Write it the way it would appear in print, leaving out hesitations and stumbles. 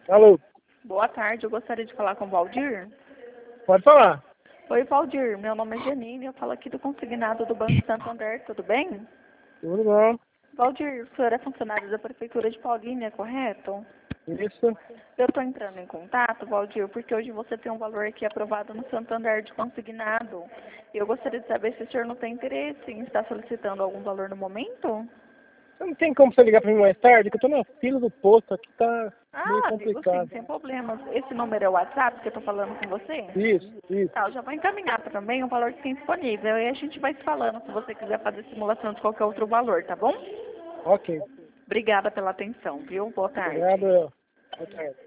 Alô, Boa tarde, eu gostaria de falar com o Valdir. pode falar. Oi, Valdir, meu nome é Janine, eu falo aqui do consignado do Banco Santander, tudo bem? Tudo bom? Valdir, o senhor é funcionário da Prefeitura de Paulínia, correto? Isso. Eu estou entrando em contato, Valdir, porque hoje você tem um valor aqui aprovado no Santander de consignado. E eu gostaria de saber se o senhor não tem interesse em estar solicitando algum valor no momento? Não tem como você ligar pra mim mais tarde, que eu tô na fila do posto aqui, tá meio Ah, ligo sim, complicado. sem problemas. Esse número é o WhatsApp que eu estou falando com você? Isso. Tá, eu já vou encaminhar também o valor que tem disponível. E a gente vai se falando se você quiser fazer simulação de qualquer outro valor, tá bom? Ok. Obrigada pela atenção, viu? Boa tarde. Obrigado. Boa tarde.